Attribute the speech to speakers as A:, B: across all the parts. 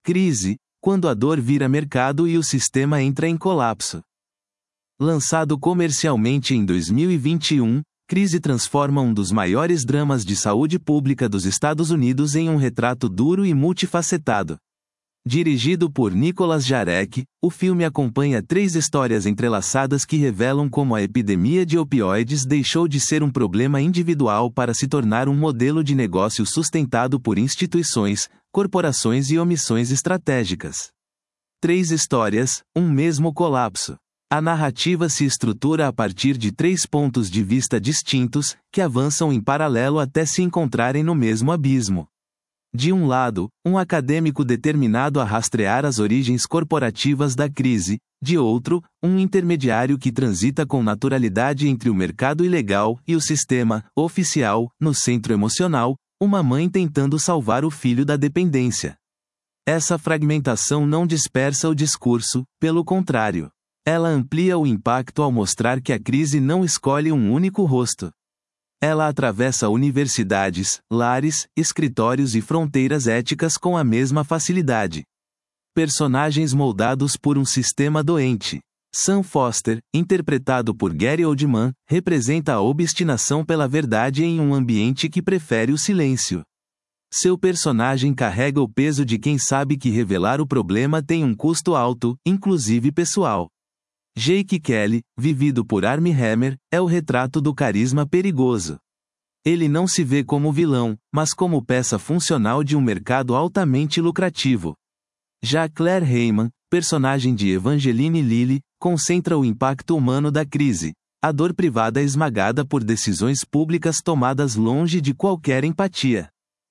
A: Crise, quando a dor vira mercado e o sistema entra em colapso. Lançado comercialmente em 2021, Crise transforma um dos maiores dramas de saúde pública dos Estados Unidos em um retrato duro e multifacetado. Dirigido por Nicholas Jarek, o filme acompanha 3 histórias entrelaçadas que revelam como a epidemia de opioides deixou de ser um problema individual para se tornar um modelo de negócio sustentado por instituições, corporações e omissões estratégicas. 3 histórias, um mesmo colapso. A narrativa se estrutura a partir de 3 pontos de vista distintos, que avançam em paralelo até se encontrarem no mesmo abismo. De um lado, um acadêmico determinado a rastrear as origens corporativas da crise; de outro, um intermediário que transita com naturalidade entre o mercado ilegal e o sistema oficial; no centro emocional, uma mãe tentando salvar o filho da dependência. Essa fragmentação não dispersa o discurso, pelo contrário. Ela amplia o impacto ao mostrar que a crise não escolhe um único rosto. Ela atravessa universidades, lares, escritórios e fronteiras éticas com a mesma facilidade. Personagens moldados por um sistema doente. Sam Foster, interpretado por Gary Oldman, representa a obstinação pela verdade em um ambiente que prefere o silêncio. Seu personagem carrega o peso de quem sabe que revelar o problema tem um custo alto, inclusive pessoal. Jake Kelly, vivido por Armie Hammer, é o retrato do carisma perigoso. Ele não se vê como vilão, mas como peça funcional de um mercado altamente lucrativo. Já Claire Heyman, personagem de Evangeline Lilly, concentra o impacto humano da crise, a dor privada esmagada por decisões públicas tomadas longe de qualquer empatia.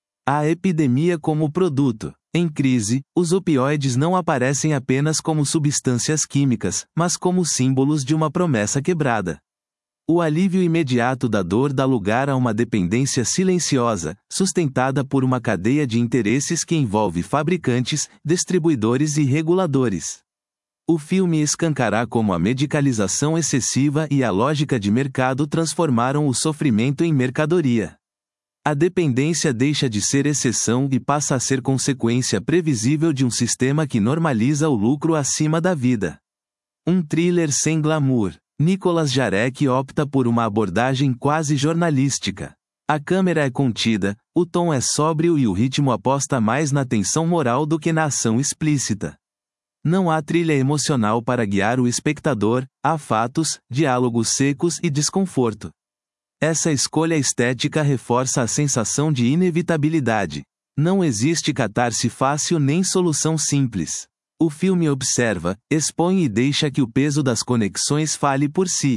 A: A epidemia como produto. Em Crise, os opioides não aparecem apenas como substâncias químicas, mas como símbolos de uma promessa quebrada. O alívio imediato da dor dá lugar a uma dependência silenciosa, sustentada por uma cadeia de interesses que envolve fabricantes, distribuidores e reguladores. O filme escancara como a medicalização excessiva e a lógica de mercado transformaram o sofrimento em mercadoria. A dependência deixa de ser exceção e passa a ser consequência previsível de um sistema que normaliza o lucro acima da vida. Um thriller sem glamour. Nicholas Jarek opta por uma abordagem quase jornalística. A câmera é contida, o tom é sóbrio e o ritmo aposta mais na tensão moral do que na ação explícita. Não há trilha emocional para guiar o espectador, há fatos, diálogos secos e desconforto. Essa escolha estética reforça a sensação de inevitabilidade. Não existe catarse fácil nem solução simples. O filme observa, expõe e deixa que o peso das conexões fale por si.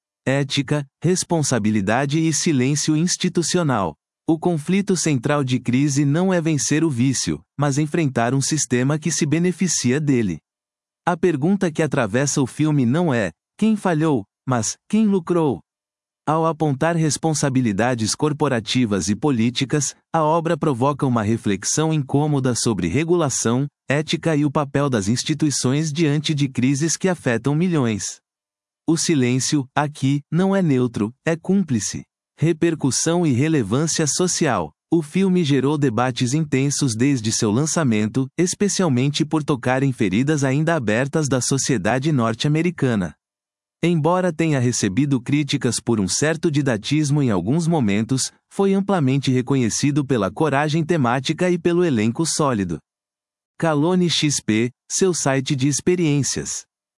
A: Ética, responsabilidade e silêncio institucional. O conflito central de Crise não é vencer o vício, mas enfrentar um sistema que se beneficia dele. A pergunta que atravessa o filme não é quem falhou, mas quem lucrou. Ao apontar responsabilidades corporativas e políticas, a obra provoca uma reflexão incômoda sobre regulação, ética e o papel das instituições diante de crises que afetam milhões. O silêncio, aqui, não é neutro, é cúmplice. Repercussão e relevância social. O filme gerou debates intensos desde seu lançamento, especialmente por tocar em feridas ainda abertas da sociedade norte-americana. Embora tenha recebido críticas por um certo didatismo em alguns momentos, foi amplamente reconhecido pela coragem temática e pelo elenco sólido. Calone XP, seu site de experiências.